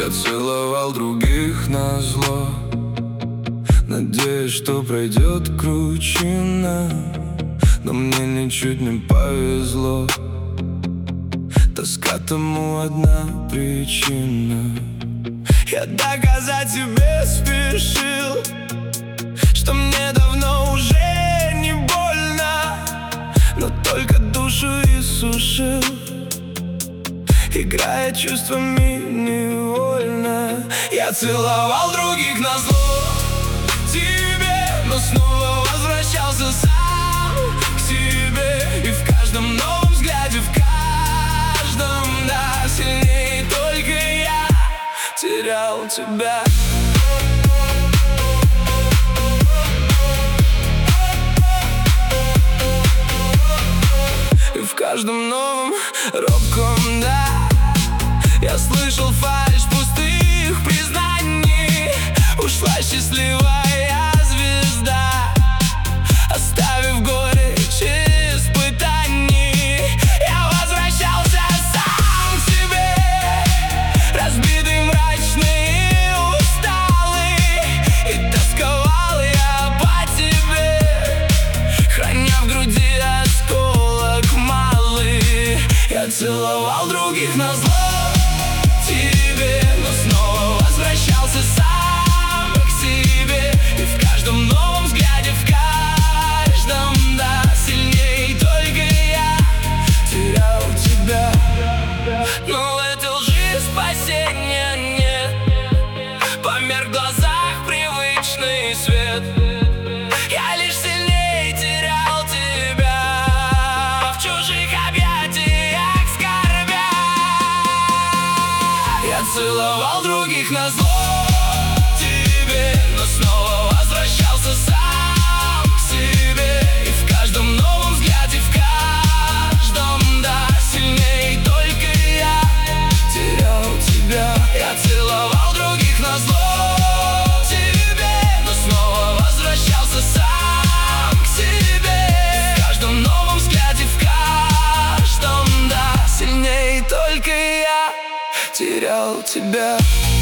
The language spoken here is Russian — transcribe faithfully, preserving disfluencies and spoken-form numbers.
Я целовал других назло, надеясь, что пройдет кручина, но мне ничуть не повезло. Тоска тому одна причина. Я доказать тебе спешил, что мне давно уже не больно, но только душу иссушил, играя чувствами невольно. Я целовал других назло тебе, но снова возвращался сам к себе. И в каждом новом взгляде, в каждом, да, сильнее только я терял тебя. И в каждом новом робком, да, я слышал фальшь пустых признаний. Ушла счастливая звезда, оставив горечь испытаний. Я возвращался сам к себе, разбитый, мрачный и усталый, и тосковал я по тебе, храня в груди осколок малый. Я целовал других назло тебе, но снова возвращался сам к себе. И в каждом новом взгляде, в каждом, да, сильнее только я терял тебя. Но в этой лжи спасения нет, померк в глазах привычный свет. Я лишь сильнее терял тебя в чужих объятиях скорбя. Я целовал других назло тебе, но снова возвращался сам к себе. И в каждом новом взгляде, в каждом, да, сильнее только я терял тебя. Я целовал других назло тебе, но снова возвращался сам к себе. В каждом новом взгляде, в каждом, да, сильнее только я терял тебя.